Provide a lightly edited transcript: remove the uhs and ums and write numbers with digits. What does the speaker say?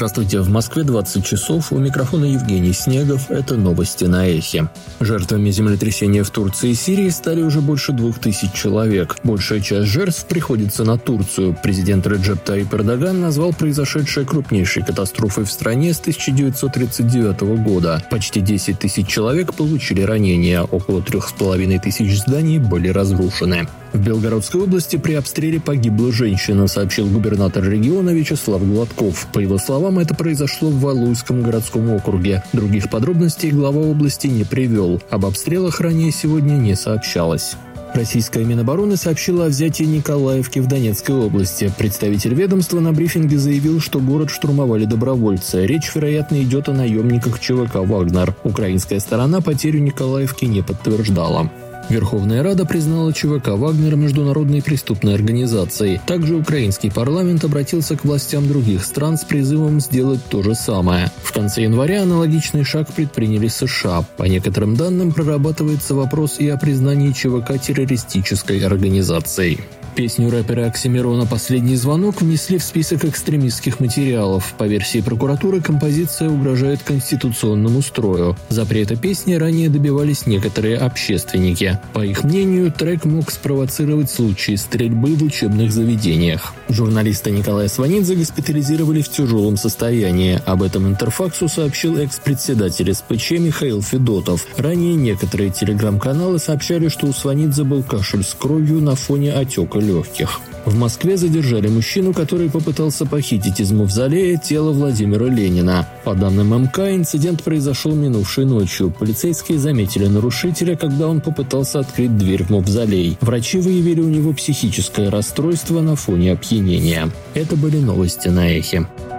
Здравствуйте, в Москве 20 часов, у микрофона Евгений Снегов, это новости на Эхе. Жертвами землетрясения в Турции и Сирии стали уже больше 2000 человек. Большая часть жертв приходится на Турцию. Президент Реджеп Таyyip Эрдоган назвал произошедшее крупнейшей катастрофой в стране с 1939 года. Почти 10 тысяч человек получили ранения, около 3500 зданий были разрушены. В Белгородской области при обстреле погибла женщина, сообщил губернатор региона Вячеслав Гладков. По его словам, это произошло в Валуйском городском округе. Других подробностей глава области не привел. Об обстрелах ранее сегодня не сообщалось. Российская Минобороны сообщила о взятии Николаевки в Донецкой области. Представитель ведомства на брифинге заявил, что город штурмовали добровольцы. Речь, вероятно, идет о наемниках ЧВК «Вагнер». Украинская сторона потерю Николаевки не подтверждала. Верховная Рада признала ЧВК «Вагнер» международной преступной организацией. Также украинский парламент обратился к властям других стран с призывом сделать то же самое. В конце января аналогичный шаг предприняли США. По некоторым данным, прорабатывается вопрос и о признании ЧВК террористической организацией. Песню рэпера Оксимирона «Последний звонок» внесли в список экстремистских материалов. По версии прокуратуры, композиция угрожает конституционному строю. Запрета песни ранее добивались некоторые общественники. По их мнению, трек мог спровоцировать случаи стрельбы в учебных заведениях. Журналиста Николая Сванидзе госпитализировали в тяжелом состоянии. Об этом Интерфаксу сообщил экс-председатель СПЧ Михаил Федотов. Ранее некоторые телеграм-каналы сообщали, что у Сванидзе был кашель с кровью на фоне отека легких. В Москве задержали мужчину, который попытался похитить из мавзолея тело Владимира Ленина. По данным МК, инцидент произошел минувшей ночью. Полицейские заметили нарушителя, когда он попытался открыть дверь в мавзолей. Врачи выявили у него психическое расстройство на фоне опьянения. Это были новости на Эхе.